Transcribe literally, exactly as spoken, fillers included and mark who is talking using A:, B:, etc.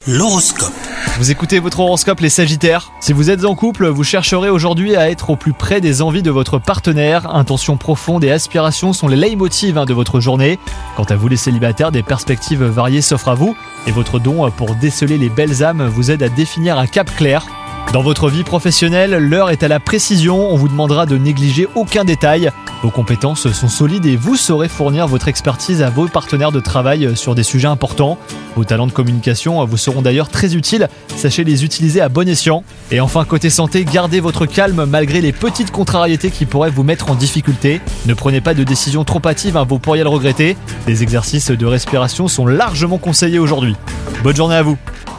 A: L'horoscope.
B: Vous écoutez votre horoscope les Sagittaires. Si vous êtes en couple, vous chercherez aujourd'hui à être au plus près des envies de votre partenaire. Intentions profondes et aspirations sont les leitmotivs hein, de votre journée. Quant à vous les célibataires, des perspectives variées s'offrent à vous et votre don pour déceler les belles âmes vous aide à définir un cap clair. Dans votre vie professionnelle, l'heure est à la précision, on vous demandera de négliger aucun détail. Vos compétences sont solides et vous saurez fournir votre expertise à vos partenaires de travail sur des sujets importants. Vos talents de communication vous seront d'ailleurs très utiles, sachez les utiliser à bon escient. Et enfin côté santé, gardez votre calme malgré les petites contrariétés qui pourraient vous mettre en difficulté. Ne prenez pas de décisions trop hâtives, hein, vous pourriez le regretter. Des exercices de respiration sont largement conseillés aujourd'hui. Bonne journée à vous.